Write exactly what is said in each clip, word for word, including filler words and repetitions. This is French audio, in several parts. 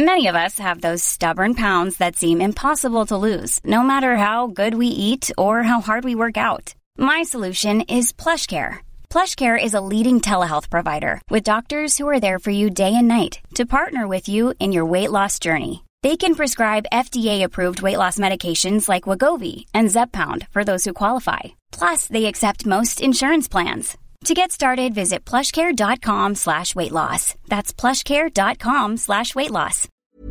Many of us have those stubborn pounds that seem impossible to lose, no matter how good we eat or how hard we work out. My solution is PlushCare. PlushCare is a leading telehealth provider with doctors who are there for you day and night to partner with you in your weight loss journey. They can prescribe F D A-approved weight loss medications like Wegovy and Zepbound for those who qualify. Plus, they accept most insurance plans. To get started, visit plushcare.com slash weight loss. That's plushcare.com slash weight loss.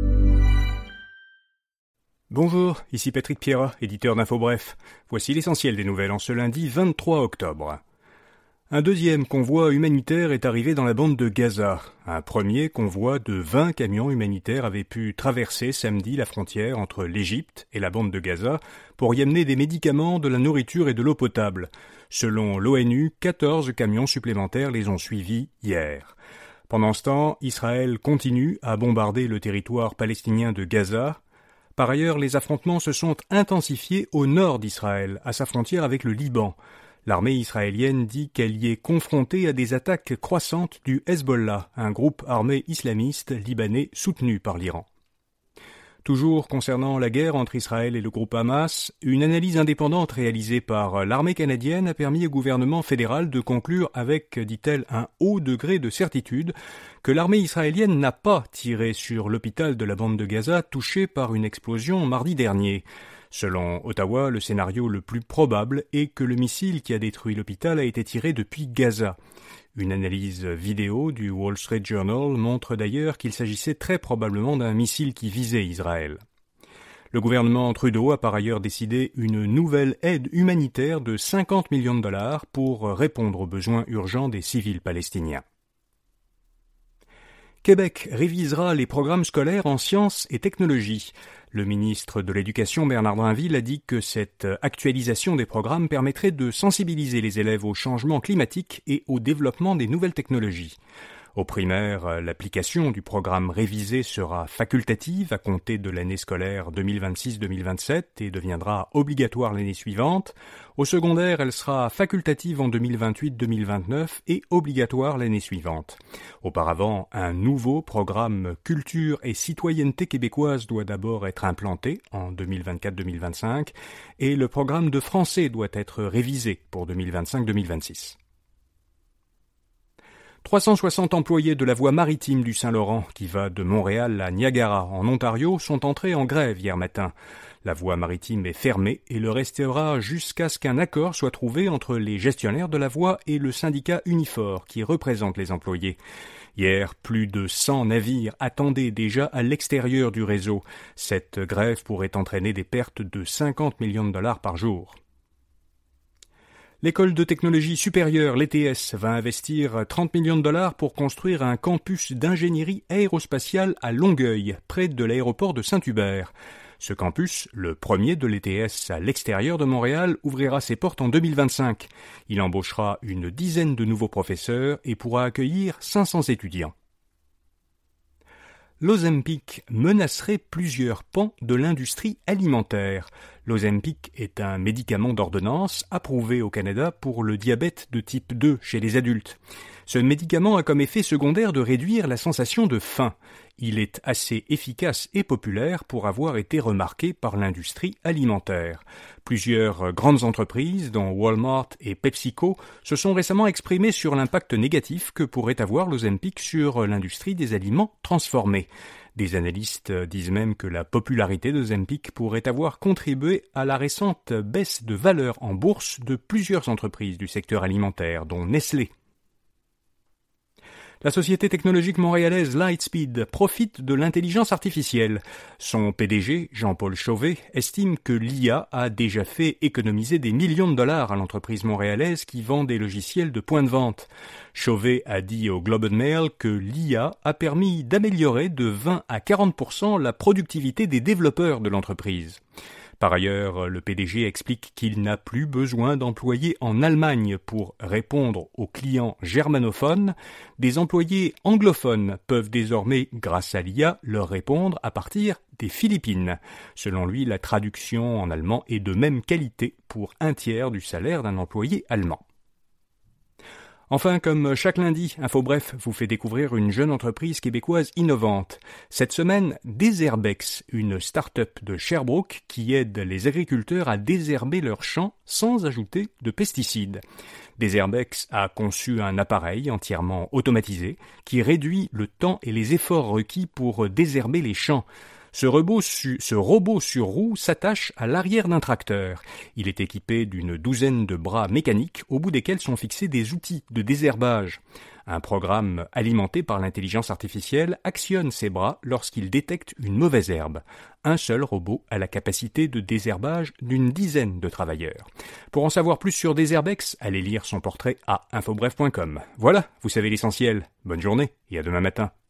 Bonjour, ici Patrick Pierrat, éditeur d'InfoBref. Voici l'essentiel des nouvelles en ce lundi vingt-trois octobre. Un deuxième convoi humanitaire est arrivé dans la bande de Gaza. Un premier convoi de vingt camions humanitaires avait pu traverser samedi la frontière entre l'Égypte et la bande de Gaza pour y amener des médicaments, de la nourriture et de l'eau potable. Selon l'ONU, quatorze camions supplémentaires les ont suivis hier. Pendant ce temps, Israël continue à bombarder le territoire palestinien de Gaza. Par ailleurs, les affrontements se sont intensifiés au nord d'Israël, à sa frontière avec le Liban. L'armée israélienne dit qu'elle y est confrontée à des attaques croissantes du Hezbollah, un groupe armé islamiste libanais soutenu par l'Iran. Toujours concernant la guerre entre Israël et le groupe Hamas, une analyse indépendante réalisée par l'armée canadienne a permis au gouvernement fédéral de conclure avec, dit-elle, un haut degré de certitude que l'armée israélienne n'a pas tiré sur l'hôpital de la bande de Gaza touché par une explosion mardi dernier. Selon Ottawa, le scénario le plus probable est que le missile qui a détruit l'hôpital a été tiré depuis Gaza. Une analyse vidéo du Wall Street Journal montre d'ailleurs qu'il s'agissait très probablement d'un missile qui visait Israël. Le gouvernement Trudeau a par ailleurs décidé une nouvelle aide humanitaire de cinquante millions de dollars pour répondre aux besoins urgents des civils palestiniens. Québec révisera les programmes scolaires en sciences et technologies. Le ministre de l'Éducation, Bernard Drinville, a dit que cette actualisation des programmes permettrait de sensibiliser les élèves au changement climatique et au développement des nouvelles technologies. Au primaire, l'application du programme révisé sera facultative à compter de l'année scolaire deux mille vingt-six deux mille vingt-sept et deviendra obligatoire l'année suivante. Au secondaire, elle sera facultative en deux mille vingt-huit deux mille vingt-neuf et obligatoire l'année suivante. Auparavant, un nouveau programme Culture et citoyenneté québécoise doit d'abord être implanté en deux mille vingt-quatre deux mille vingt-cinq et le programme de français doit être révisé pour deux mille vingt-cinq deux mille vingt-six. trois cent soixante employés de la voie maritime du Saint-Laurent, qui va de Montréal à Niagara, en Ontario, sont entrés en grève hier matin. La voie maritime est fermée et le restera jusqu'à ce qu'un accord soit trouvé entre les gestionnaires de la voie et le syndicat Unifor, qui représente les employés. Hier, plus de cent navires attendaient déjà à l'extérieur du réseau. Cette grève pourrait entraîner des pertes de cinquante millions de dollars par jour. L'École de technologie supérieure, l'E T S, va investir trente millions de dollars pour construire un campus d'ingénierie aérospatiale à Longueuil, près de l'aéroport de Saint-Hubert. Ce campus, le premier de l'E T S à l'extérieur de Montréal, ouvrira ses portes en deux mille vingt-cinq. Il embauchera une dizaine de nouveaux professeurs et pourra accueillir cinq cents étudiants. L'Ozempic menacerait plusieurs pans de l'industrie alimentaire. L'Ozempic est un médicament d'ordonnance approuvé au Canada pour le diabète de type deux chez les adultes. Ce médicament a comme effet secondaire de réduire la sensation de faim. Il est assez efficace et populaire pour avoir été remarqué par l'industrie alimentaire. Plusieurs grandes entreprises, dont Walmart et PepsiCo, se sont récemment exprimées sur l'impact négatif que pourrait avoir l'Ozempic sur l'industrie des aliments transformés. Des analystes disent même que la popularité d'Ozempic pourrait avoir contribué à la récente baisse de valeur en bourse de plusieurs entreprises du secteur alimentaire, dont Nestlé. La société technologique montréalaise Lightspeed profite de l'intelligence artificielle. Son P D G, Jean-Paul Chauvet, estime que l'I A a déjà fait économiser des millions de dollars à l'entreprise montréalaise qui vend des logiciels de point de vente. Chauvet a dit au Globe and Mail que l'I A a permis d'améliorer de vingt à quarante pour cent la productivité des développeurs de l'entreprise. Par ailleurs, le P D G explique qu'il n'a plus besoin d'employés en Allemagne pour répondre aux clients germanophones. Des employés anglophones peuvent désormais, grâce à l'I A, leur répondre à partir des Philippines. Selon lui, la traduction en allemand est de même qualité pour un tiers du salaire d'un employé allemand. Enfin, comme chaque lundi, InfoBref vous fait découvrir une jeune entreprise québécoise innovante. Cette semaine, Désherbex, une start-up de Sherbrooke qui aide les agriculteurs à désherber leurs champs sans ajouter de pesticides. Désherbex a conçu un appareil entièrement automatisé qui réduit le temps et les efforts requis pour désherber les champs. Ce robot, su, ce robot sur roue s'attache à l'arrière d'un tracteur. Il est équipé d'une douzaine de bras mécaniques au bout desquels sont fixés des outils de désherbage. Un programme alimenté par l'intelligence artificielle actionne ces bras lorsqu'il détecte une mauvaise herbe. Un seul robot a la capacité de désherbage d'une dizaine de travailleurs. Pour en savoir plus sur Désherbex, allez lire son portrait à infobref point com. Voilà, vous savez l'essentiel. Bonne journée et à demain matin.